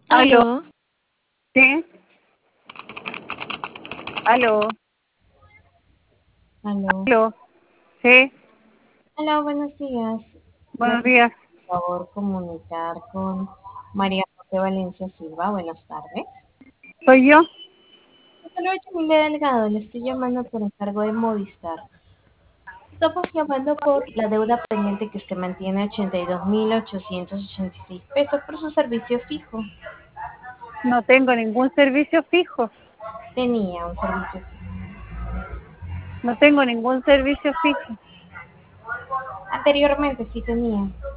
Aló, Aló, sí, aló, aló. aló, sí, Hola, buenos días. ¿Me buenos puede, días. por favor, comunicar con María José Valencia Silva? Buenas tardes. ¿Soy yo? Soy Emilia Delgado, le estoy llamando por encargo de Movistar. Estamos llamando por la deuda pendiente que usted mantiene 82.886 pesos por su servicio fijo. No tengo ningún servicio fijo, Tenía un servicio fijo. no tengo ningún servicio fijo. Anteriormente sí tenía.